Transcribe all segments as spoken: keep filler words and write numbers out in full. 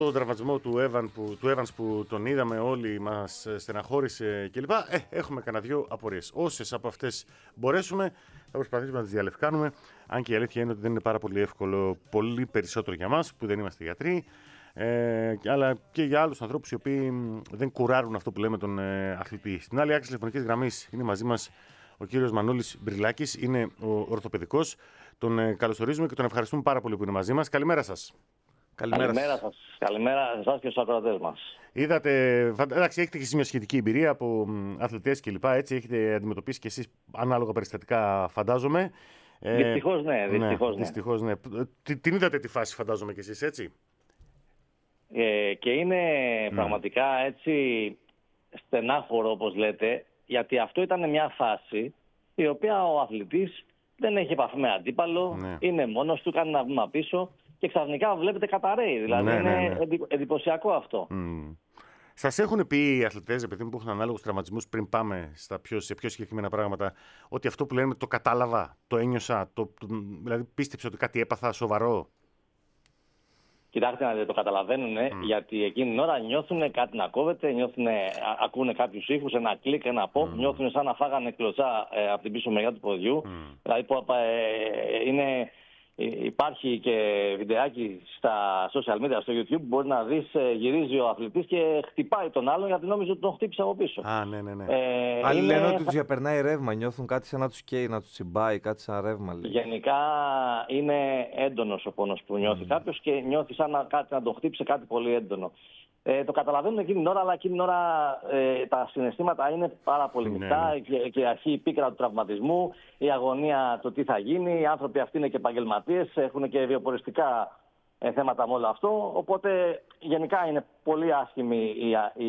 τον τραυματισμό του, Evans που, του Evans που τον είδαμε όλοι, μας στεναχώρησε κλπ. Ε, έχουμε κανένα δυο απορίες. Όσες από αυτές μπορέσουμε, θα προσπαθήσουμε να τις διαλευκάνουμε. Αν και η αλήθεια είναι ότι δεν είναι πάρα πολύ εύκολο, πολύ περισσότερο για μας που δεν είμαστε γιατροί, ε, αλλά και για άλλους ανθρώπους οι οποίοι δεν κουράρουν αυτό που λέμε τον ε, αθλητή. Στην άλλη άκρη τηλεφωνικής γραμμής είναι μαζί μας ο κύριος Μανώλης Μπριλάκης, είναι ο ορθοπαιδικός. Τον ε, καλωσορίζουμε και τον ευχαριστούμε πάρα πολύ που είναι μαζί μας. Καλημέρα σας. Καλημέρα, Καλημέρα σας. Καλημέρα σε εσάς και στους ακροατές μας. Είδατε, εντάξει, έχετε και μια σχετική εμπειρία από αθλητές κλπ. Έτσι, έχετε αντιμετωπίσει και εσείς ανάλογα περιστατικά, φαντάζομαι. Δυστυχώς ναι, δυστυχώς ναι. ναι. Δυστυχώς, ναι. Την είδατε τη φάση, φαντάζομαι και εσείς, έτσι. Ε, και είναι mm. πραγματικά έτσι στενάχωρο, όπως λέτε, γιατί αυτό ήταν μια φάση η οποία ο αθλητής δεν έχει επαφή με αντίπαλο, ναι. είναι μόνος του, κάνει ένα βήμα πίσω. Και ξαφνικά βλέπετε καταραίει. Δηλαδή ναι, είναι ναι, ναι. εντυπωσιακό αυτό. Mm. Σας έχουν πει οι αθλητές, επειδή που έχουν ανάλογους τραυματισμούς, πριν πάμε στα πιο, σε πιο συγκεκριμένα πράγματα, ότι αυτό που λένε το κατάλαβα, το ένιωσα, το, το, δηλαδή πίστεψε ότι κάτι έπαθα σοβαρό? Κοιτάξτε να δείτε, το καταλαβαίνουν, mm. γιατί εκείνη την ώρα νιώθουν κάτι να κόβεται, νιώθουν, ακούνε κάποιους ήχους, ένα κλικ, ένα pop, mm. νιώθουν σαν να φάγανε κλωτσά ε, από την πίσω μεριά του ποδιού. Mm. Δηλαδή ε, είναι... Υπάρχει και βιντεάκι στα social media, στο YouTube, μπορεί να δεις, γυρίζει ο αθλητής και χτυπάει τον άλλον γιατί νόμιζε ότι τον χτύπησε από πίσω. Α, ναι, ναι, ναι. Ε, Άλλοι είναι... λένε ότι τους διαπερνάει ρεύμα, νιώθουν κάτι σαν να τους καίει, να τους τσιμπάει, κάτι σαν ρεύμα. Λέει. Γενικά είναι έντονος ο πόνος που νιώθει mm. κάποιος και νιώθει σαν να, κάτι, να τον χτύπησε κάτι πολύ έντονο. Ε, το καταλαβαίνουν εκείνη την ώρα, αλλά εκείνη την ώρα ε, τα συναισθήματα είναι πάρα πολύ μεικτά. Ναι, ναι. Και, και αρχή η πίκρα του τραυματισμού, η αγωνία, το τι θα γίνει. Οι άνθρωποι αυτοί είναι και επαγγελματίες, έχουν και βιοποριστικά ε, θέματα με όλο αυτό. Οπότε γενικά είναι πολύ άσχημη η, η,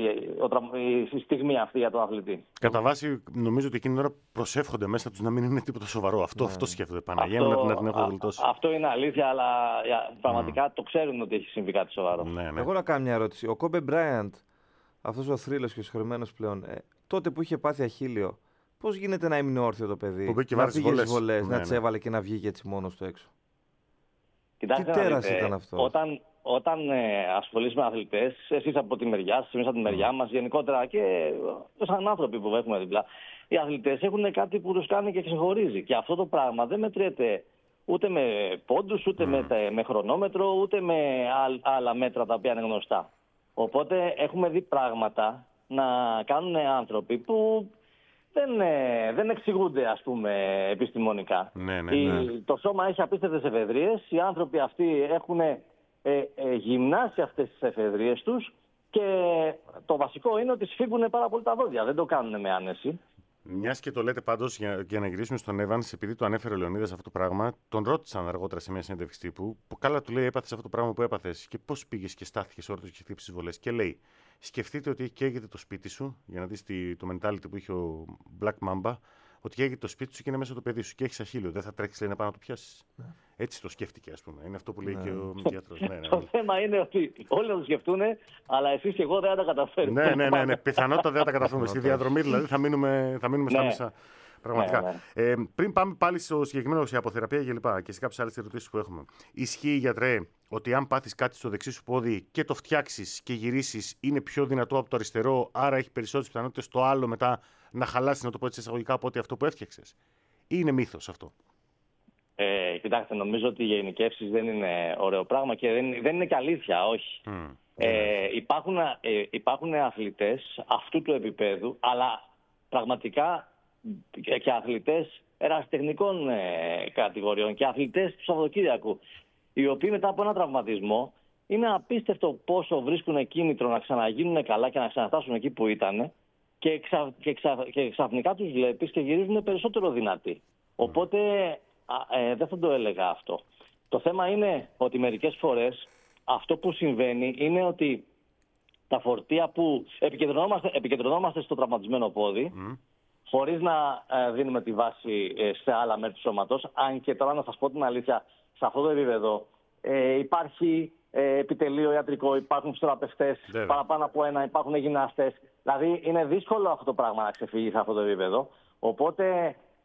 η, η στιγμή αυτή για τον αθλητή. Κατά βάση, νομίζω ότι εκείνη την ώρα προσεύχονται μέσα τους να μην είναι τίποτα σοβαρό. Αυτό, ναι. αυτό σκέφτονται. Παναγία μου, να την έχω γλιτώσει. Αυτό είναι αλήθεια, αλλά πραγματικά mm. το ξέρουν ότι έχει συμβεί κάτι σοβαρό. Ναι, ναι. Εγώ να κάνω μια ερώτηση. Ο Κόμπε Μπράιαντ, αυτός ο θρύλος και ο συγχωρημένος πλέον, ε, τότε που είχε πάθει αχίλιο, πώς γίνεται να έμεινε όρθιο το παιδί, που να πήγε στις βολές, ναι, να ναι. τις έβαλε και να βγήκε έτσι μόνος του έξω? Κοιτάξτε, τι τέρας δείτε, ήταν αυτό? Όταν, όταν ε, ασχολείσαι με αθλητές, εσείς από τη μεριά σας, εμείς από τη μεριά μας, γενικότερα και σαν άνθρωποι που έχουμε δίπλα, οι αθλητές έχουν κάτι που τους κάνει και ξεχωρίζει. Και αυτό το πράγμα δεν μετριέται ούτε με πόντους, ούτε mm. με, με χρονόμετρο, ούτε με άλλα μέτρα τα οποία είναι γνωστά. Οπότε έχουμε δει πράγματα να κάνουν άνθρωποι που δεν, δεν εξηγούνται, ας πούμε, επιστημονικά. Ναι, ναι, ναι. Η, το σώμα έχει απίστευτες εφεδρείες, οι άνθρωποι αυτοί έχουν ε, ε, γυμνάσει αυτές τις εφεδρείες τους και το βασικό είναι ότι σφίγγουν πάρα πολύ τα δόντια, δεν το κάνουν με άνεση. Μιας και το λέτε πάντως, για, για να γυρίσουμε στον Evans, επειδή το ανέφερε ο Λεωνίδας αυτό το πράγμα, τον ρώτησαν αργότερα σε μια συνέντευξη τύπου, που καλά του λέει: έπαθες αυτό το πράγμα που έπαθες και πώς πήγες και στάθηκες όρθιος και χτύπησες βολές. Και λέει: σκεφτείτε ότι καίγεται το σπίτι σου, για να δεις το mentality που είχε ο Black Mamba, ότι καίγεται το σπίτι σου και είναι μέσα το παιδί σου και έχεις αχίλιο. Δεν θα τρέξεις, λέει, να πάει να το πιάσεις. Ναι. Έτσι το σκέφτηκε, ας πούμε. Είναι αυτό που λέει ναι. και ο γιατρός. Ναι, ναι. Το θέμα είναι ότι όλοι θα το σκεφτούν, αλλά εσείς και εγώ δεν θα τα καταφέρουμε. Ναι, ναι, ναι, ναι. Πιθανότατα δεν θα τα καταφέρουμε. Στη διαδρομή δηλαδή θα μείνουμε, θα μείνουμε στα ναι. μισά. Πραγματικά. Ναι, ναι. Ε, πριν πάμε πάλι στο συγκεκριμένο σε αποθεραπεία και λοιπά και σε κάποιες άλλες ερωτήσεις που έχουμε. Ισχύει, γιατρέ, ότι αν πάθεις κάτι στο δεξί σου πόδι και το φτιάξεις και γυρίσεις, είναι πιο δυνατό από το αριστερό, άρα έχει περισσότερες πιθανότητες το άλλο μετά να χαλάσει, να το πω έτσι εισαγωγικά, από ότι αυτό που έφτιαξες? Ή είναι μύθος αυτό? Ε, κοιτάξτε, νομίζω ότι οι γενικεύσεις δεν είναι ωραίο πράγμα και δεν, δεν είναι και αλήθεια, όχι. Mm, ε, υπάρχουν, ε, υπάρχουν αθλητές αυτού του επίπεδου, αλλά πραγματικά και, και αθλητές ερασιτεχνικών ε, κατηγοριών και αθλητές του Σαββατοκύριακου, οι οποίοι μετά από ένα τραυματισμό είναι απίστευτο πόσο βρίσκουν κίνητρο να ξαναγίνουν καλά και να ξαναφτάσουν εκεί που ήταν και, ξα, και, ξα, και ξαφνικά τους βλέπεις και γυρίζουν περισσότερο δυνατοί. Οπότε α, ε, δεν θα το έλεγα αυτό. Το θέμα είναι ότι μερικές φορές αυτό που συμβαίνει είναι ότι τα φορτία που επικεντρωνόμαστε, επικεντρωνόμαστε στο τραυματισμένο πόδι, mm. χωρίς να ε, δίνουμε τη βάση ε, σε άλλα μέρη του σώματος. Αν και τώρα να σας πω την αλήθεια, σε αυτό το επίπεδο ε, υπάρχει ε, επιτελείο ιατρικό, υπάρχουν φυσιοθεραπευτές παραπάνω από ένα, υπάρχουν γυμναστές. Δηλαδή είναι δύσκολο αυτό το πράγμα να ξεφύγει σε αυτό το επίπεδο. Οπότε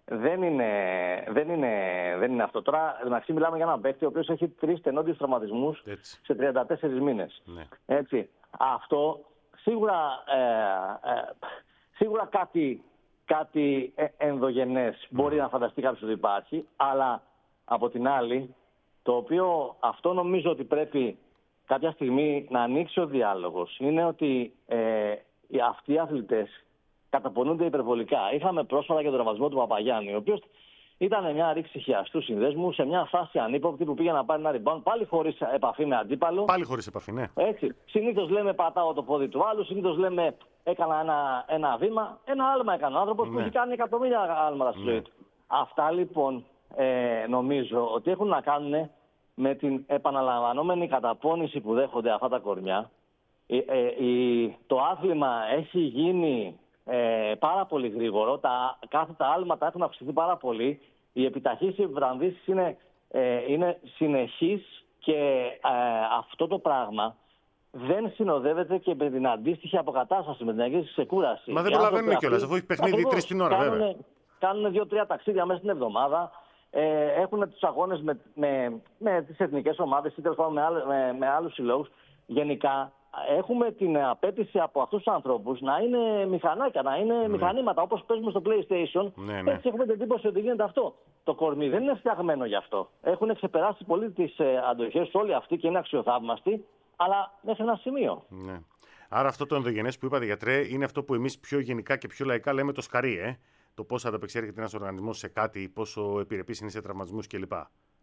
δεν είναι, δεν, είναι, δεν είναι αυτό. Τώρα, εντάξει, μιλάμε για έναν παίκτη ο οποίος έχει τρεις τενόντιους τραυματισμούς σε τριάντα τέσσερις μήνες. Ναι. Έτσι. Αυτό σίγουρα, ε, ε, σίγουρα κάτι, κάτι ενδογενές mm. μπορεί να φανταστεί κάποιος ότι υπάρχει, αλλά από την άλλη, το οποίο αυτό νομίζω ότι πρέπει κάποια στιγμή να ανοίξει ο διάλογος, είναι ότι ε, αυτοί οι αθλητές καταπονούνται υπερβολικά. Είχαμε πρόσφατα και τον τραυματισμό του Παπαγιάννη, ο οποίος ήταν μια ρήξη χιαστού συνδέσμου σε μια φάση ανύποπτη που πήγε να πάρει ένα rebound, πάλι χωρίς επαφή με αντίπαλο. Πάλι χωρίς επαφή, ναι. Έτσι. Συνήθως λέμε πατάω το πόδι του άλλου, συνήθως λέμε έκανα ένα, ένα βήμα. Ένα άλμα έκανε ο άνθρωπος ναι. που έχει κάνει εκατομμύρια άλματα στη ζωή ναι. του. Αυτά λοιπόν ε, νομίζω ότι έχουν να κάνουν με την επαναλαμβανόμενη καταπώνηση που δέχονται αυτά τα κορμιά. Ε, ε, η, το άθλημα έχει γίνει ε, πάρα πολύ γρήγορο. Τα, κάθε τα άλματα έχουν αυξηθεί πάρα πολύ. Οι επιταχύσεις, οι επιβραβήσεις είναι, ε, είναι συνεχείς και ε, αυτό το πράγμα δεν συνοδεύεται και με την αντίστοιχη αποκατάσταση, με την αντίστοιχη ξεκούραση. Μα δεν προλαβαίνουμε κιόλας, αφού έχει παιχνίδι τρεις την ώρα, κάνουν, βέβαια. Κάνουν δύο-τρία ταξίδια μέσα στην εβδομάδα. Ε, έχουν τους αγώνες με, με, με τις εθνικές ομάδες ή τέλος πάντων με, άλλ, με, με άλλους συλλόγους. Γενικά έχουμε την απέτηση από αυτούς τους ανθρώπους να είναι μηχανάκια, να είναι ναι. μηχανήματα όπως παίζουμε στο PlayStation. Ναι, ναι. Έτσι έχουμε την εντύπωση ότι γίνεται αυτό. Το κορμί δεν είναι φτιαγμένο γι' αυτό. Έχουν ξεπεράσει πολύ τις ε, αντοχές όλοι αυτοί και είναι αξιοθαύμαστοι, αλλά μέχρι ένα σημείο. Ναι. Άρα αυτό το ενδογενές που είπατε, γιατρέ, είναι αυτό που εμείς πιο γενικά και πιο λαϊκά λέμε το σκαρί, ε? Το πώς ανταπεξέρχεται ένας οργανισμός σε κάτι, πόσο επιρρεπής είναι σε τραυματισμούς κλπ.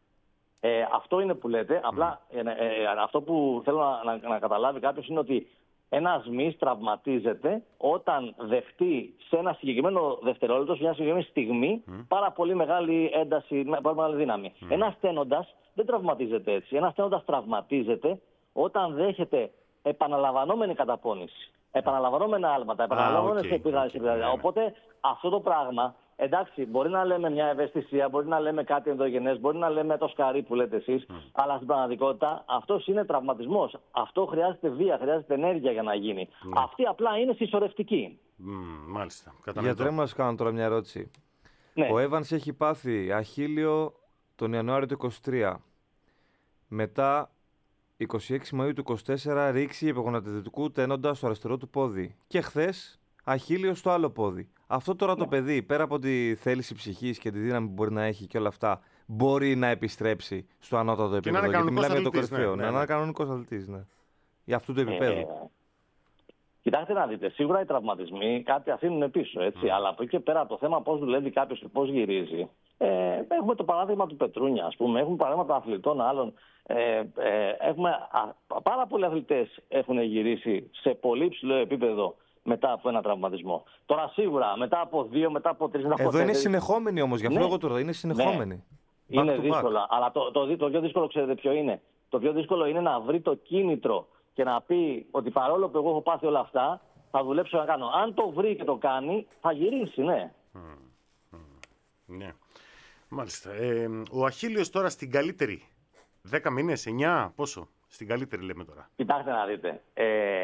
Ε, αυτό είναι που λέτε. Mm. Απλά ε, ε, αυτό που θέλω να, να, να καταλάβει κάποιος είναι ότι ένας μυς τραυματίζεται όταν δεχτεί σε ένα συγκεκριμένο δευτερόλεπτο, σε μια συγκεκριμένη στιγμή, mm. πάρα πολύ μεγάλη ένταση, πάρα μεγάλη δύναμη. Mm. Ένας στένοντας δεν τραυματίζεται έτσι. Ένας στένοντας τραυματίζεται όταν δέχεται επαναλαμβανόμενη καταπώνηση. Επαναλαμβανόμενα άλματα, επαναλαμβανόμενες ah, okay, επιδράσεις. Okay, okay. Οπότε αυτό το πράγμα, εντάξει, μπορεί να λέμε μια ευαισθησία, μπορεί να λέμε κάτι ενδογενές, μπορεί να λέμε το σκαρί που λέτε εσείς, mm. αλλά στην πραγματικότητα αυτός είναι τραυματισμός. Αυτό χρειάζεται βία, χρειάζεται ενέργεια για να γίνει. Mm. Αυτή απλά είναι συσσωρευτική. Mm, μάλιστα. Γιατρέ, μας κάνω τώρα μια ερώτηση. Ναι. Ο Evans έχει πάθει αχίλιο τον Ιανουάριο του είκοσι τρία. Μετά είκοσι έξι Μαΐου του είκοσι τέσσερα ρήξη επιγονατιδικού τένοντα στο αριστερό του πόδι. Και χθες αχίλιο στο άλλο πόδι. Αυτό τώρα το παιδί, πέρα από τη θέληση ψυχής και τη δύναμη που μπορεί να έχει και όλα αυτά, μπορεί να επιστρέψει στο ανώτατο επίπεδο. Γιατί μιλάμε για το κορυφαίο. Να είναι ένα κανονικός αθλητής, ναι. Για αυτού του επίπεδου. Ε, κοιτάξτε να δείτε, σίγουρα οι τραυματισμοί κάτι αφήνουν πίσω, έτσι. Mm. Αλλά από εκεί και πέρα το θέμα πώς δουλεύει κάποιος και πώς γυρίζει. Ε, έχουμε το παράδειγμα του Πετρούνια, ας πούμε. Έχουμε παράδειγμα αθλητών άλλων. Ε, ε, έχουμε, α, πάρα πολλοί αθλητές έχουν γυρίσει σε πολύ ψηλό επίπεδο μετά από ένα τραυματισμό. Τώρα σίγουρα μετά από δύο, μετά από τρεις... Εδώ είναι συνεχόμενοι όμως, γι' αυτό ναι. εγώ τώρα είναι συνεχόμενοι. Ναι. Είναι δύσκολα, αλλά το, το, το, το πιο δύσκολο ξέρετε ποιο είναι. Το πιο δύσκολο είναι να βρει το κίνητρο και να πει ότι παρόλο που εγώ έχω πάθει όλα αυτά, θα δουλέψω να κάνω. Αν το βρει και το κάνει, θα γυρίσει, ναι. Mm. Mm. Ναι. Μάλιστα. Ε, ο Αχίλιος τώρα στην καλύτερη. Δέκα μήνες, εννιά, πόσο? Στην καλύτερη λέμε τώρα. Κοιτάξτε να δείτε. Ε,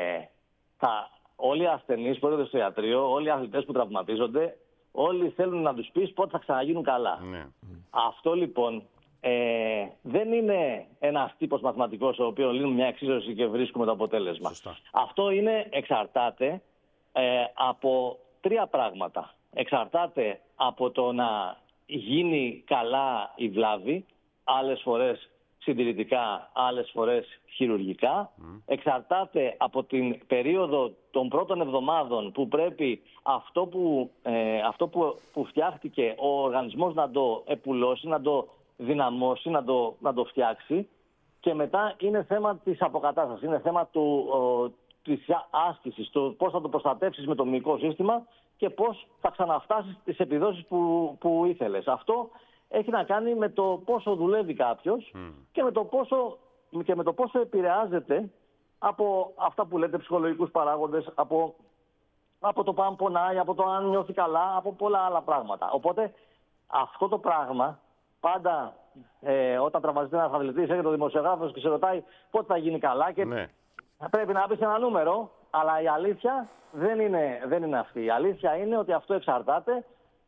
θα, όλοι οι ασθενείς που έρχονται στο ιατρείο, όλοι οι αθλητές που τραυματίζονται, όλοι θέλουν να τους πεις πότε θα ξαναγίνουν καλά. Ναι. Αυτό λοιπόν ε, δεν είναι ένας τύπος μαθηματικός ο οποίος λύνουν μια εξίσωση και βρίσκουμε το αποτέλεσμα. Σωστά. Αυτό είναι, εξαρτάται ε, από τρία πράγματα. Εξαρτάται από το να γίνει καλά η βλάβη, άλλες φορές συντηρητικά, άλλες φορές χειρουργικά. Mm. Εξαρτάται από την περίοδο των πρώτων εβδομάδων που πρέπει αυτό που, ε, αυτό που, που φτιάχτηκε ο οργανισμός να το επουλώσει, να το δυναμώσει, να το, να το φτιάξει, και μετά είναι θέμα της αποκατάστασης, είναι θέμα του, ο, της άσκησης, του πώς θα το προστατεύσεις με το μυϊκό σύστημα και πώς θα ξαναφτάσεις τις επιδόσεις που, που ήθελες. Αυτό έχει να κάνει με το πόσο δουλεύει κάποιος mm. και, με το πόσο, και με το πόσο επηρεάζεται από αυτά που λέτε ψυχολογικούς παράγοντες, από, από το αν πονάει, από το αν νιώθει καλά, από πολλά άλλα πράγματα. Οπότε αυτό το πράγμα πάντα ε, όταν τραυματίζεται ένας αθλητής, έρχεται ο δημοσιογράφος και σε ρωτάει πότε θα γίνει καλά και ναι. πρέπει να πεις ένα νούμερο, αλλά η αλήθεια δεν είναι, δεν είναι αυτή. Η αλήθεια είναι ότι αυτό εξαρτάται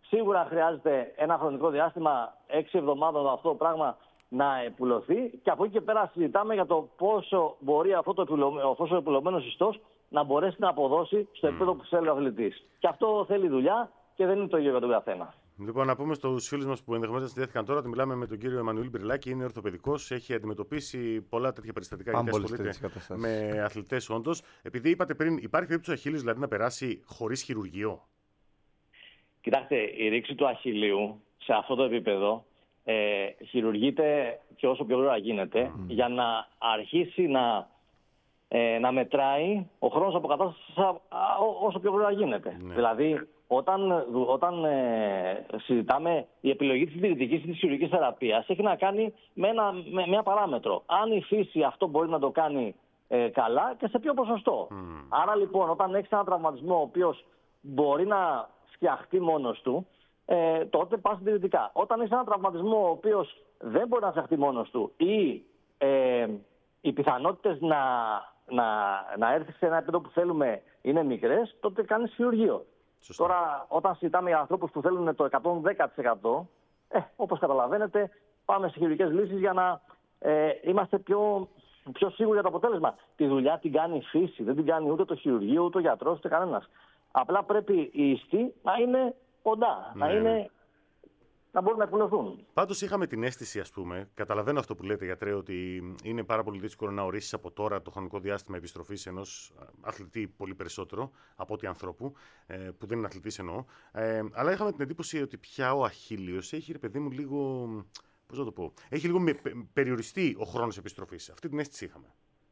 Σίγουρα χρειάζεται ένα χρονικό διάστημα, έξι εβδομάδων, αυτό το πράγμα να επουλωθεί. Και από εκεί και πέρα συζητάμε για το πόσο μπορεί αυτό το επουλωμένο ιστός να μπορέσει να αποδώσει στο επίπεδο που θέλει ο αθλητής. Και αυτό θέλει δουλειά και δεν είναι το ίδιο για τον καθένα. Λοιπόν, να πούμε στους φίλους μας που ενδεχομένως να συνδέθηκαν τώρα ότι μιλάμε με τον κύριο Εμμανουήλ Μπυρλάκη, είναι ορθοπαιδικός, έχει αντιμετωπίσει πολλά τέτοια περιστατικά γιατί ασχολείται με αθλητές όντως. Επειδή είπατε πριν, υπάρχει περίπτωση ο Αχίλλης δηλαδή να περάσει χωρίς χειρουργείο? Κοιτάξτε, η ρήξη του αχιλλείου σε αυτό το επίπεδο ε, χειρουργείται και όσο πιο γρήγορα γίνεται mm. για να αρχίσει να, ε, να μετράει ο χρόνος αποκατάστασης όσο πιο γρήγορα γίνεται. Ναι. Δηλαδή, όταν, όταν ε, συζητάμε η επιλογή της συντηρητικής ή της χειρουργικής θεραπείας, έχει να κάνει με, ένα, με μια παράμετρο. Αν η φύση αυτό μπορεί να το κάνει ε, καλά και σε ποιο ποσοστό. Mm. Άρα λοιπόν, όταν έχεις ένα τραυματισμό ο οποίος μπορεί να φτιαχτεί μόνος του, ε, τότε πας συντηρητικά. Όταν έχεις ένα τραυματισμό ο οποίος δεν μπορεί να φτιαχτεί μόνος του ή ε, οι πιθανότητες να, να, να έρθει σε ένα επίπεδο που θέλουμε είναι μικρές, τότε κάνεις χειρουργείο. Σωστά. Τώρα, όταν συζητάμε για ανθρώπους που θέλουν το εκατόν δέκα τοις εκατό, ε, όπως καταλαβαίνετε, πάμε σε χειρουργικές λύσεις για να ε, είμαστε πιο, πιο σίγουροι για το αποτέλεσμα. Τη δουλειά την κάνει η φύση, δεν την κάνει ούτε το χειρουργείο, ούτε ο γιατρός, ούτε κανένας. Απλά πρέπει οι ιστοί να είναι κοντά, ναι, να, είναι, να μπορούν να επουλωθούν. Πάντως είχαμε την αίσθηση, ας πούμε, καταλαβαίνω αυτό που λέτε γιατρέ, ότι είναι πάρα πολύ δύσκολο να ορίσεις από τώρα το χρονικό διάστημα επιστροφής ενός αθλητή πολύ περισσότερο από ότι ανθρώπου, που δεν είναι αθλητής εννοώ. Ε, αλλά είχαμε την εντύπωση ότι πια ο Αχίλλειος έχει, ρε παιδί μου, λίγο, πώς να το πω, έχει λίγο περιοριστεί ο χρόνος επιστροφής. Αυτή την αίσθηση είχαμε.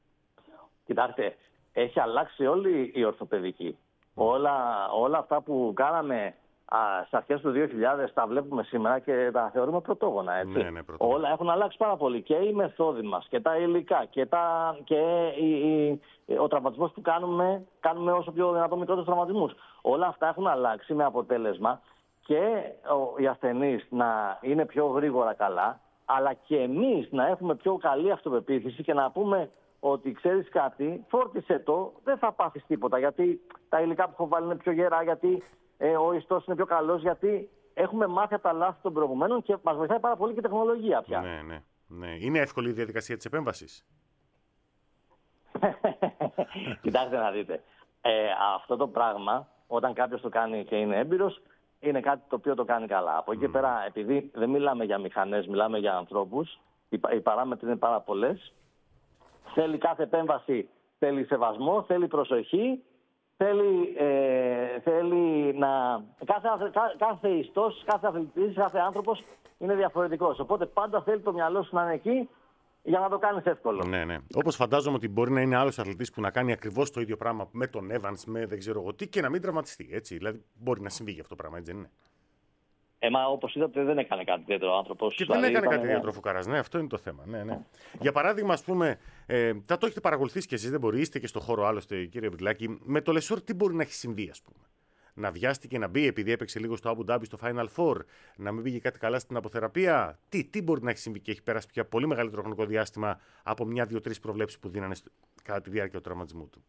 Κοιτάξτε, έχει αλλάξει όλη η ορθοπαιδική. Όλα, όλα αυτά που κάναμε στις αρχές του δύο χιλιάδες τα βλέπουμε σήμερα και τα θεωρούμε πρωτόγωνα. Έτσι. Ναι, ναι, πρωτόγωνα. Όλα έχουν αλλάξει πάρα πολύ. Και οι μεθόδοι μας και τα υλικά και, τα, και η, η, ο τραυματισμός που κάνουμε, κάνουμε όσο πιο δυνατόν μικρότερους τραυματισμούς. Όλα αυτά έχουν αλλάξει με αποτέλεσμα και ο, οι ασθενείς να είναι πιο γρήγορα καλά, αλλά και εμείς να έχουμε πιο καλή αυτοπεποίθηση και να πούμε ότι ξέρεις κάτι, φόρτισε το, δεν θα πάθεις τίποτα. Γιατί τα υλικά που έχω βάλει είναι πιο γερά, γιατί ε, ο ιστός είναι πιο καλός, γιατί έχουμε μάθει από τα λάθη των προηγουμένων και μας βοηθάει πάρα πολύ και η τεχνολογία πια. Ναι, ναι, ναι. Είναι εύκολη η διαδικασία της επέμβασης? Κοιτάξτε να δείτε. Ε, αυτό το πράγμα, όταν κάποιος το κάνει και είναι έμπειρος, είναι κάτι το οποίο το κάνει καλά. Από εκεί και mm. πέρα, επειδή δεν μιλάμε για μηχανές, μιλάμε για ανθρώπους, οι, οι παράμετροι είναι πάρα πολλές. Θέλει κάθε επέμβαση, θέλει σεβασμό, θέλει προσοχή, θέλει, ε, θέλει να... Κάθε, κάθε, κάθε ιστός, κάθε αθλητής, κάθε άνθρωπος είναι διαφορετικός. Οπότε πάντα θέλει το μυαλό σου να είναι εκεί για να το κάνεις εύκολο. Ναι, ναι. Όπως φαντάζομαι ότι μπορεί να είναι άλλος αθλητής που να κάνει ακριβώς το ίδιο πράγμα με τον Evans, με δεν ξέρω εγώ τι και να μην τραυματιστεί. Έτσι. Δηλαδή μπορεί να συμβεί αυτό το πράγμα, έτσι δεν είναι? Ε, μα όπως είδατε δεν έκανε κάτι τέτοιο ο άνθρωπος. Και δηλαδή, δεν έκανε κάτι τέτοιο ο Φουκαράς. Ναι, αυτό είναι το θέμα. Ναι, ναι. Για παράδειγμα, ας πούμε, ε, θα το έχετε παρακολουθήσει κι εσείς, δεν μπορεί, είστε και στο χώρο άλλωστε, κύριε Μπυρλάκη. Με το Λεσόρ τι μπορεί να έχει συμβεί, ας πούμε? Να βιάστηκε να μπει επειδή έπαιξε λίγο στο Abu Dhabi στο Final Four, να μην πήγε κάτι καλά στην αποθεραπεία? Τι, τι μπορεί να έχει συμβεί και έχει περάσει πια πολύ μεγαλύτερο χρονικό διάστημα από μια, δύο, τρεις προβλέψεις που δίνανε κατά τη διάρκεια του τραυματισμού του?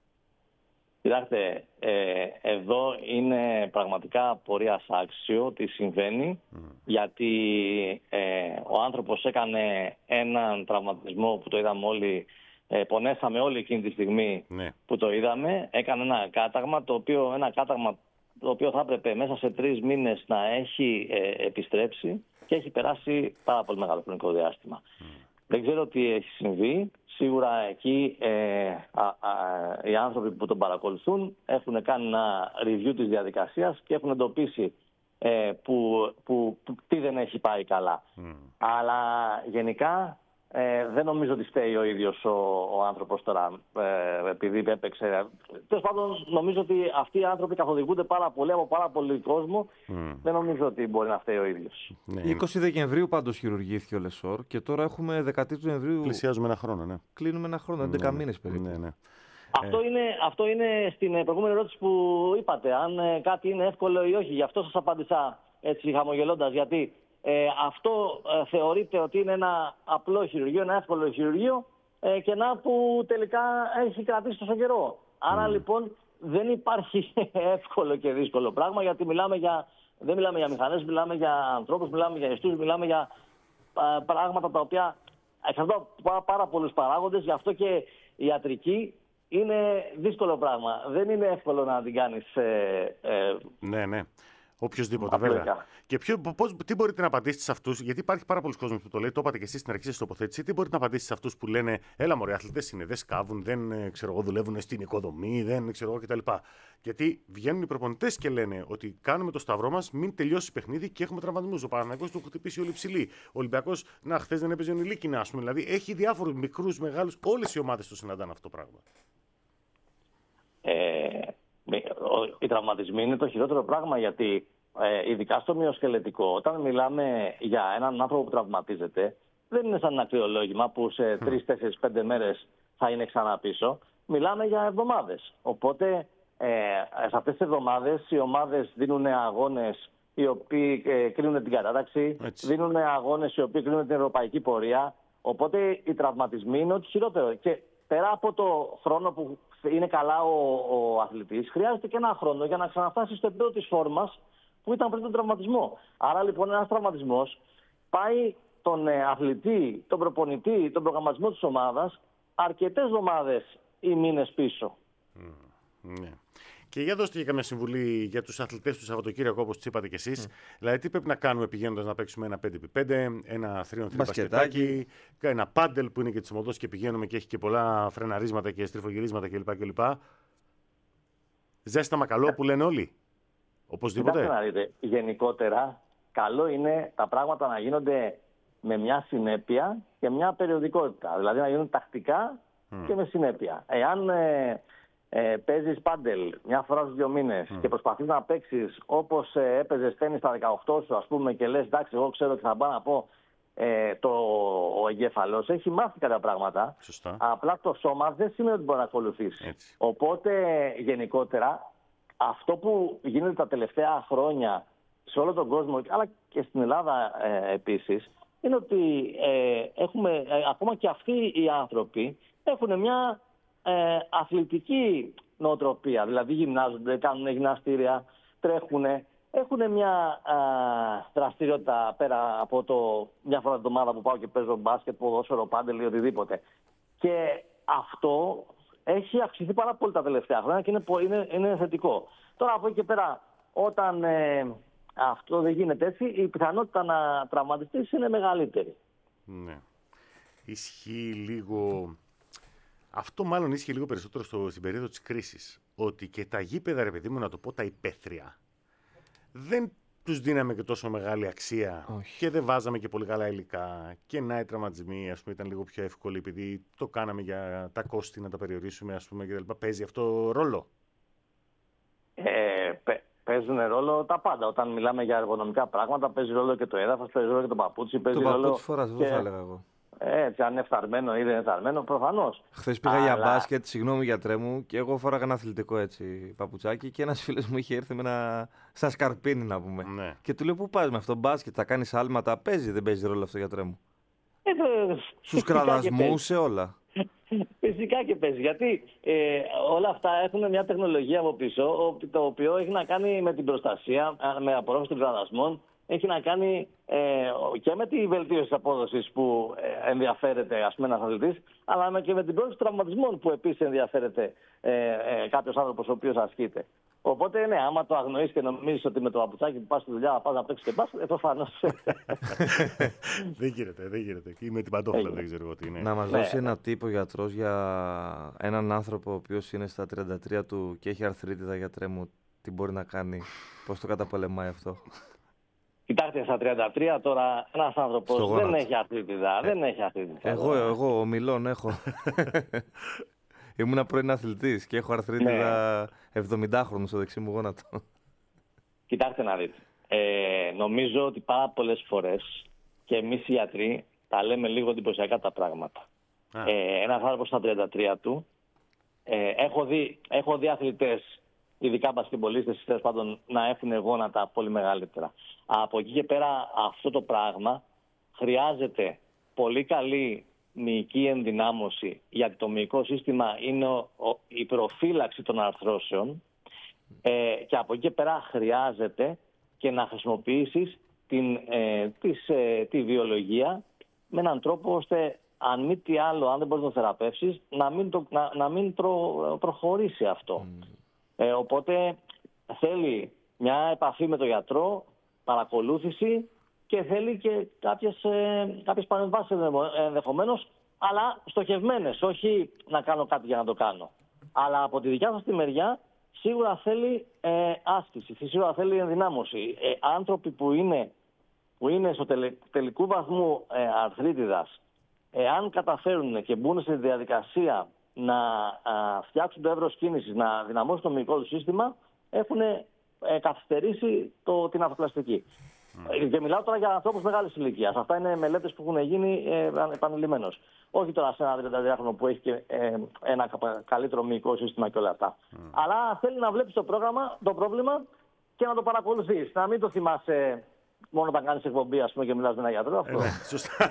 Κοιτάξτε, ε, εδώ είναι πραγματικά απορίας άξιο τι συμβαίνει, mm. γιατί ε, ο άνθρωπος έκανε έναν τραυματισμό που το είδαμε όλοι, ε, πονέσαμε όλοι εκείνη τη στιγμή ναι. που το είδαμε, έκανε ένα κάταγμα, το οποίο, ένα κάταγμα το οποίο θα έπρεπε μέσα σε τρεις μήνες να έχει ε, επιστρέψει και έχει περάσει πάρα πολύ μεγάλο χρονικό διάστημα. Mm. Δεν ξέρω τι έχει συμβεί. Σίγουρα εκεί ε, α, α, οι άνθρωποι που τον παρακολουθούν έχουν κάνει ένα review της διαδικασίας και έχουν εντοπίσει ε, που, που, που, τι δεν έχει πάει καλά. Mm. Αλλά γενικά ε, δεν νομίζω ότι φταίει ο ίδιος ο, ο άνθρωπος τώρα ε, επειδή έπαιξε. Τέλος πάντων, νομίζω ότι αυτοί οι άνθρωποι καθοδηγούνται πάρα πολύ από πάρα πολύ κόσμο. Mm. Δεν νομίζω ότι μπορεί να φταίει ο ίδιος. Ναι. είκοσι Δεκεμβρίου πάντως χειρουργήθηκε ο Λεσόρ και τώρα έχουμε δεκατρείς Νοεμβρίου. Πλησιάζουμε ένα χρόνο, ναι. Κλείνουμε ένα χρόνο, έντεκα ναι, μήνες περίπου. Ναι, ναι. Αυτό, ε... είναι, αυτό είναι στην προηγούμενη ερώτηση που είπατε, αν ε, κάτι είναι εύκολο ή όχι. Γι' αυτό σας απάντησα έτσι χαμογελώντας, γιατί ε, αυτό ε, θεωρείται ότι είναι ένα απλό χειρουργείο, ένα εύκολο χειρουργείο ε, και να που τελικά έχει κρατήσει τόσο καιρό. Άρα mm. λοιπόν δεν υπάρχει εύκολο και δύσκολο πράγμα, γιατί μιλάμε για Δεν μιλάμε για μηχανές, μιλάμε για ανθρώπους, μιλάμε για ιστούς, μιλάμε για α, πράγματα τα οποία εξαρτάται από πάρα πολλούς παράγοντες. Γι' αυτό και η ιατρική είναι δύσκολο πράγμα. Δεν είναι εύκολο να την κάνεις. Ε, ε, ναι, ναι. Οποιοδήποτε, βέβαια. Και ποιο, πώς, τι μπορείτε να απαντήσετε σε αυτούς, γιατί υπάρχει πάρα πολλοί κόσμος που το λέει, το είπατε και εσείς στην αρχή της τοποθέτηση, τι μπορείτε να απαντήσετε σε αυτούς που λένε, έλα μωρέ, αθλητές είναι, δεν σκάβουν, δεν ξέρω εγώ, δουλεύουν στην οικοδομή, δεν ξέρω εγώ κτλ. Γιατί βγαίνουν οι προπονητές και λένε ότι κάνουμε το σταυρό μας, μην τελειώσει παιχνίδι και έχουμε τραυματισμούς. Ο Παναθηναϊκός του έχει χτυπήσει όλοι ψηλοί. Ο Ολυμπιακός, να, χθες δεν έπαιζε ο Νιλίκινα, ας πούμε. Δηλαδή έχει διάφορους μικρούς, μεγάλους, όλες οι ομάδες το συναντάνε αυτό το πράγμα. Ε... Οι τραυματισμοί είναι το χειρότερο πράγμα, γιατί ε, ειδικά στο μυοσκελετικό, όταν μιλάμε για έναν άνθρωπο που τραυματίζεται, δεν είναι σαν ένα κρυολόγημα που σε τρεις, τέσσερις, πέντε μέρες θα είναι ξανά πίσω. Μιλάμε για εβδομάδες. Οπότε ε, σε αυτές τις εβδομάδες οι ομάδες δίνουν αγώνες οι οποίοι ε, κρίνουν την κατάταξη, Έτσι. δίνουν αγώνες οι οποίοι κρίνουν την ευρωπαϊκή πορεία. Οπότε οι τραυματισμοί είναι ό,τι χειρότερο. Και πέρα από το χρόνο που είναι καλά ο, ο αθλητής, χρειάζεται και ένα χρόνο για να ξαναφτάσει στο επίπεδο της φόρμας που ήταν πριν τον τραυματισμό. Άρα λοιπόν ένας τραυματισμός πάει τον ε, αθλητή, τον προπονητή, τον προγραμματισμό της ομάδας αρκετές εβδομάδες ή μήνες πίσω. Mm, ναι. Και για δώστε και καμιά συμβουλή για τους αθλητές του Σαββατοκύριακο, όπως τους είπατε κι εσείς. Mm. Δηλαδή, τι πρέπει να κάνουμε πηγαίνοντας να παίξουμε ένα πέντε επί πέντε, ένα τρία επί τρία μπασκετάκι, ένα πάντελ που είναι και της μοδός και πηγαίνουμε και έχει και πολλά φρεναρίσματα και στριφογυρίσματα κλπ. κλπ. Ζέσταμα καλό που λένε όλοι. Οπωσδήποτε. Κοιτάξτε να δείτε, γενικότερα, καλό είναι τα πράγματα να γίνονται με μια συνέπεια και μια περιοδικότητα. Δηλαδή να γίνουν τακτικά mm. και με συνέπεια. Εάν ε, ε, παίζεις πάντελ μια φορά στους δύο μήνες mm. και προσπαθείς να παίξεις όπως ε, έπαιζες τένις στα δεκαοκτώ σου, ας πούμε, και λες εντάξει, εγώ ξέρω και θα πάω να πω ε, το, ο εγκέφαλος έχει μάθει κάποια πράγματα. Σωστά. Απλά το σώμα δεν σημαίνει ότι μπορεί να ακολουθήσει. Έτσι. Οπότε γενικότερα αυτό που γίνεται τα τελευταία χρόνια σε όλο τον κόσμο, αλλά και στην Ελλάδα ε, επίσης, είναι ότι ε, έχουμε, ε, ακόμα και αυτοί οι άνθρωποι έχουν μια ε, αθλητική νοοτροπία. Δηλαδή γυμνάζονται, κάνουν γυμναστήρια, τρέχουν, έχουν μια ε, δραστηριότητα πέρα από το μια φορά την εβδομάδα που πάω και παίζω μπάσκετ, ποδόσφαιρο, πάντελ ή οτιδήποτε. Και αυτό έχει αυξηθεί πάρα πολύ τα τελευταία χρόνια και είναι, είναι, είναι θετικό. Τώρα από εκεί και πέρα, όταν ε, αυτό δεν γίνεται έτσι, η πιθανότητα να τραυματιστείς είναι μεγαλύτερη. Ναι. Ισχύει λίγο... Αυτό μάλλον ίσχυε λίγο περισσότερο στο, στην περίοδο της κρίσης. Ότι και τα γήπεδα, ρε παιδί μου, να το πω, τα υπαίθρια, δεν τους δίναμε και τόσο μεγάλη αξία. Όχι. Και δεν βάζαμε και πολύ καλά υλικά. Και να οι τραυματισμοί, ας πούμε, ήταν λίγο πιο εύκολοι, επειδή το κάναμε για τα κόστη να τα περιορίσουμε, ας πούμε, κτλ. Παίζει αυτό ρόλο? Ε, παι, παίζουν ρόλο τα πάντα. Όταν μιλάμε για εργονομικά πράγματα, παίζει ρόλο και το έδαφος, παίζει ρόλο και το παπούτσι. Παίζει το ρόλο παπούτσι φοράς, αυτό θα έλεγα εγώ. Έτσι, αν είναι φθαρμένο ή δεν είναι φθαρμένο, προφανώς. Χθες πήγα Αλλά... για μπάσκετ, συγγνώμη γιατρέ μου, και εγώ φόραγα ένα αθλητικό έτσι παπουτσάκι και ένας φίλος μου είχε έρθει με ένα σαν σκαρπίνι, να πούμε. Ναι. Και του λέω: πού πας με αυτό, μπάσκετ, θα κάνεις άλματα? Παίζει, δεν παίζει ρόλο αυτό, γιατρέ μου? Ε, Στους κραδασμούς, σε όλα. Φυσικά και παίζει. Γιατί ε, όλα αυτά έχουν μια τεχνολογία από πίσω, το οποίο έχει να κάνει με την προστασία, με απορρόφηση των κραδασμών. Έχει να κάνει ε, και με τη βελτίωση της απόδοσης που ε, ενδιαφέρεται, ας πούμε, ένας αθλητής, αλλά και με την πρόληψη τραυματισμών που επίσης ενδιαφέρεται ε, ε, κάποιος άνθρωπος ο οποίος ασκείται. Οπότε, ναι, άμα το αγνοείς και νομίζεις ότι με το παπουτσάκι που πας στη δουλειά θα πας να παίξεις και μπάσκετ, ε, προφανώς. Δεν γίνεται, δεν γίνεται. Ή με την παντόφλα, δεν ξέρω τι είναι. Να μας δώσει ναι. ένα τύπο γιατρός για έναν άνθρωπο ο οποίος είναι στα τριάντα τρία του και έχει αρθρίτιδα, γιατρέ μου, τι μπορεί να κάνει, πώς το καταπολεμάει αυτό? Κοιτάξτε, στα τριάντα τρία τώρα ένας άνθρωπος δεν έχει αρθρίτιδα. Ε, δεν έχει αρθρίτιδα. Εγώ, εγώ, ο Μιλών έχω. Ήμουνα πρώην αθλητής και έχω αρθρίτιδα ναι. εβδομηντάχρονο στο δεξί μου γόνατο. Κοιτάξτε να δείτε. Ε, νομίζω ότι πάρα πολλές φορές και εμείς οι ιατροί τα λέμε λίγο εντυπωσιακά τα πράγματα. Ε, ένας άνθρωπος στα τριάντα τρία του, ε, έχω, δει, έχω δει αθλητές, ειδικά μπασκετμπολίστες, τέλος πάντων, να έχουν γόνατα πολύ μεγαλύτερα. Από εκεί και πέρα αυτό το πράγμα χρειάζεται πολύ καλή μυϊκή ενδυνάμωση, γιατί το μυϊκό σύστημα είναι ο, ο, η προφύλαξη των αρθρώσεων ε, και από εκεί και πέρα χρειάζεται και να χρησιμοποιήσεις την, ε, της, ε, τη βιολογία με έναν τρόπο ώστε, αν μη τι άλλο, αν δεν μπορείς να το θεραπεύσεις, να μην, το, να, να μην προ, προχωρήσει αυτό. Mm. Ε, οπότε θέλει μια επαφή με τον γιατρό, παρακολούθηση και θέλει και κάποιες, ε, κάποιες παρεμβάσεις ενδεχομένως, αλλά στοχευμένες, όχι να κάνω κάτι για να το κάνω. Αλλά από τη δικιά σας τη μεριά σίγουρα θέλει ε, άσκηση, σίγουρα θέλει ενδυνάμωση. Ε, άνθρωποι που είναι, που είναι στο τελε, τελικού βαθμού ε, αρθρίτιδας, εάν καταφέρουν και μπουν στη διαδικασία να α, φτιάξουν το εύρος κίνησης, να δυναμώσουν το μυϊκό του σύστημα, έχουν ε, καθυστερήσει το, την αυτοπλαστική. Mm. Και μιλάω τώρα για ανθρώπους μεγάλης ηλικίας. Αυτά είναι μελέτες που έχουν γίνει ε, επανειλημμένως. Όχι τώρα σε ένα τριαντάχρονο που έχει και ε, ένα καλύτερο μυϊκό σύστημα και όλα αυτά. Mm. Αλλά θέλει να βλέπεις το πρόγραμμα, το πρόβλημα και να το παρακολουθείς. Να μην το θυμάσαι μόνο όταν κάνεις εκπομπή, ας πούμε, και μιλάς με έναν γιατρό. Αυτό. Ναι, σωστά.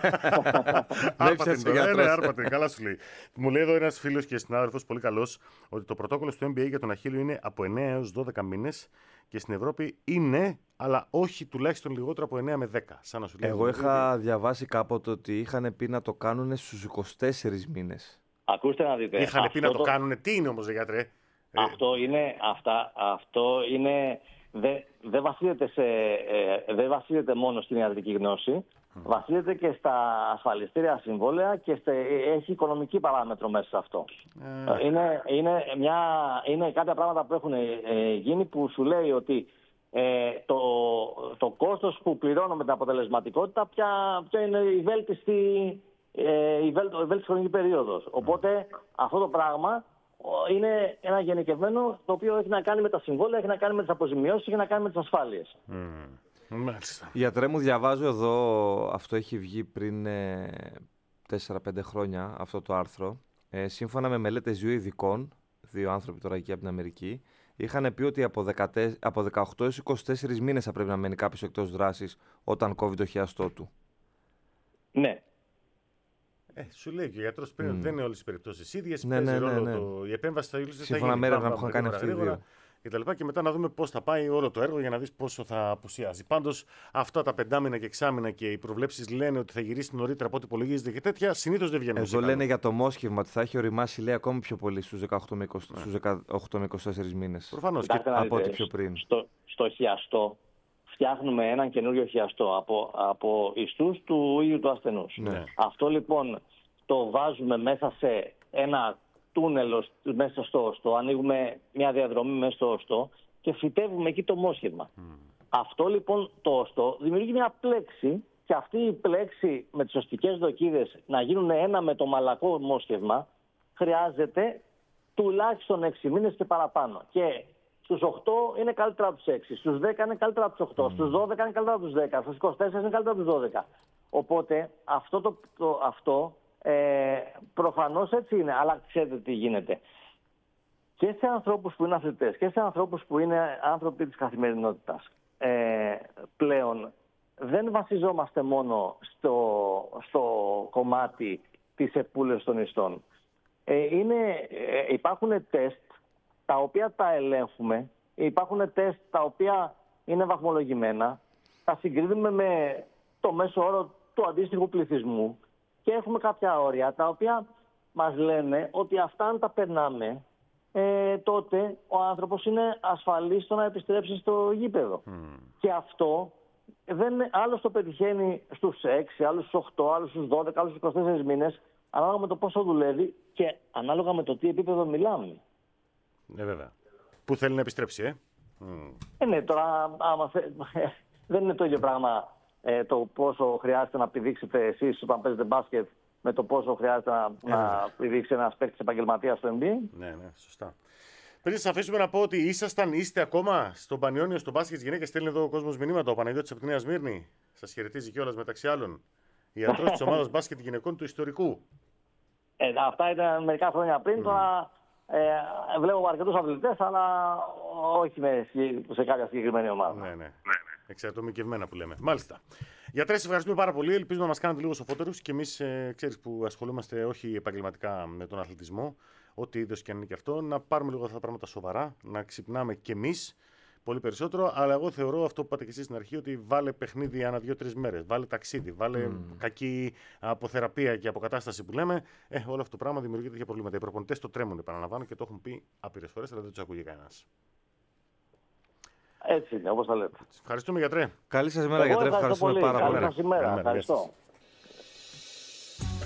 Άρπατε τώρα, ναι, άρπατε, καλά σου λέει. Μου λέει εδώ ένας φίλος και συνάδελφος, πολύ καλός, ότι το πρωτόκολλο στο N B A για τον Αχίλλειο είναι από εννέα έως δώδεκα μήνες και στην Ευρώπη είναι, αλλά όχι τουλάχιστον λιγότερο από εννέα με δέκα. Σαν να σου λέει. Εγώ είχα δηλαδή διαβάσει κάποτε ότι είχαν πει να το κάνουν στους είκοσι τέσσερις μήνες. Ακούστε να δείτε. Είχαν πει να το, το κάνουν. Τι είναι όμως, γιατρέ? Αυτό είναι, αυτά, αυτό είναι... Δεν δε βασίζεται, ε, δε βασίζεται μόνο στην ιατρική γνώση, mm. βασίζεται και στα ασφαλιστήρια συμβόλαια και στε, έχει οικονομική παράμετρο μέσα σε αυτό. Mm. Είναι, είναι, μια, είναι κάποια πράγματα που έχουν ε, γίνει που σου λέει ότι ε, το, το κόστος που πληρώνω με την αποτελεσματικότητα ποια, ποια είναι η βέλτιστη, ε, η βέλ, η βέλτιστη χρονική περίοδος. Οπότε mm. αυτό το πράγμα είναι ένα γενικευμένο το οποίο έχει να κάνει με τα συμβόλαια, έχει να κάνει με τις αποζημιώσεις, έχει να κάνει με τις ασφάλειες. Mm. Μάλιστα. Γιατρέ μου, διαβάζω εδώ, αυτό έχει βγει πριν ε, τέσσερα πέντε χρόνια αυτό το άρθρο. Ε, σύμφωνα με μελέτες δύο ειδικών, δύο άνθρωποι τώρα εκεί από την Αμερική, είχαν πει ότι από, δεκατέσσερα, από δεκαοκτώ έως είκοσι τέσσερις μήνες θα πρέπει να μένει κάποιος εκτός δράσης όταν κόβει το χιαστό του. Ναι. Ε, σου λέει και ο γιατρός πριν ότι mm. δεν είναι όλες οι περιπτώσεις ίδιες. Ναι, ναι, ναι, ναι. Το... Η επέμβαση θα γίνει. Σύμφωνα με έρευνα που είχαν κάνει αυτοί οι δύο. Και, τα λοιπά, και μετά να δούμε πώς θα πάει όλο το έργο για να δεις πόσο θα απουσιάζει. Πάντως, αυτά τα πεντάμινα και εξάμινα και οι προβλέψεις λένε ότι θα γυρίσει νωρίτερα από ό,τι υπολογίζεται και τέτοια, συνήθως δεν βγαίνουν. Εδώ λένε για το μόσχευμα ότι θα έχει οριμάσει, λέει, ακόμη πιο πολύ στους δεκαοκτώ με είκοσι τέσσερις μήνες. Προφανώς. Και από ό,τι πιο πριν. Στο, στο χιαστό φτιάχνουμε έναν καινούριο χιαστό από, από ιστούς του ίδιου του ασθενούς. Ναι. Αυτό λοιπόν το βάζουμε μέσα σε ένα τούνελ μέσα στο οστό, ανοίγουμε μια διαδρομή μέσα στο οστό και φυτεύουμε εκεί το μόσχευμα. Mm. Αυτό λοιπόν το οστό δημιουργεί μια πλέξη και αυτή η πλέξη με τις οστικές δοκίδες να γίνουν ένα με το μαλακό μόσχευμα χρειάζεται τουλάχιστον έξι μήνες και παραπάνω. Και στους οκτώ είναι καλύτερα από τους έξι, στους δέκα είναι καλύτερα από τους οκτώ, mm. στους δώδεκα είναι καλύτερα από τους δέκα, στους είκοσι τέσσερα είναι καλύτερα από τους δώδεκα. Οπότε αυτό το, το, αυτό Ε, προφανώς έτσι είναι, αλλά ξέρετε τι γίνεται. Και σε ανθρώπους που είναι αθλητές και σε ανθρώπους που είναι άνθρωποι της καθημερινότητας, ε, πλέον δεν βασιζόμαστε μόνο στο, στο κομμάτι της επούλευσης των ιστών. Ε, είναι, ε, υπάρχουν τεστ τα οποία τα ελέγχουμε, υπάρχουν τεστ τα οποία είναι βαθμολογημένα, τα συγκρίνουμε με το μέσο όρο του αντίστοιχου πληθυσμού και έχουμε κάποια όρια τα οποία μας λένε ότι αυτά αν τα περνάμε, ε, τότε ο άνθρωπος είναι ασφαλής στο να επιστρέψει στο γήπεδο. Mm. Και αυτό δεν, άλλος το πετυχαίνει στους έξι, άλλος στους οκτώ, άλλος στους δώδεκα, άλλος στους είκοσι τέσσερις μήνες, ανάλογα με το πόσο δουλεύει και ανάλογα με το τι επίπεδο μιλάμε. Ναι, βέβαια. Πού θέλει να επιστρέψει, ε? Mm. Ε, ναι, τώρα άμα θε... δεν είναι το ίδιο πράγμα ε, το πόσο χρειάζεται να πηδήξετε εσείς όταν παίζετε μπάσκετ με το πόσο χρειάζεται να, ε, να πηδήξει ένας παίκτης επαγγελματίας στο N B A. Ναι, ναι, σωστά. Πριν σας αφήσουμε να πω ότι ήσασταν, είστε ακόμα στον Πανιόνιο, στο μπάσκετ γυναίκες. Στέλνει εδώ ο κόσμος μηνύματα. Ο Παναγιώτης από τη Νέα Σμύρνη σας χαιρετίζει κιόλας μεταξύ άλλων. Ιατρός της ομάδας μπάσκετ γυναικών του ιστορικού. Ε, αυτά ήταν μερικά χρόνια πριν. Mm. Τώρα ε, βλέπω αρκετούς αθλητές, αλλά όχι με, σε κάποια συγκεκριμένη ομάδα. Ναι, ναι. ναι, ναι. Εξατομικευμένα που λέμε. Μάλιστα. Γιατρέ, σε ευχαριστούμε πάρα πολύ. Ελπίζω να μας κάνετε λίγο σοφότερους και εμείς, ε, ξέρεις, που ασχολούμαστε όχι επαγγελματικά με τον αθλητισμό, ό,τι είδος και αν είναι και αυτό, να πάρουμε λίγο αυτά τα πράγματα σοβαρά, να ξυπνάμε κι εμείς πολύ περισσότερο. Αλλά εγώ θεωρώ αυτό που είπατε και εσείς στην αρχή, ότι βάλε παιχνίδι ανά δύο-τρεις μέρες. Βάλε ταξίδι, βάλε mm. κακή αποθεραπεία και αποκατάσταση που λέμε. Ε, όλο αυτό το πράγμα δημιουργεί τέτοια προβλήματα. Οι προπονητές το τρέμουν, επαναλαμβάνω, και το έχουν πει άπειρες φορές, αλλά δεν τους ακούγει κανένας. Έτσι είναι, όπως τα λέτε. Ευχαριστούμε, γιατρέ. Καλή σας ημέρα, γιατρέ. Ευχαριστούμε πάρα πολύ. Καλή σας ημέρα. Ευχαριστώ.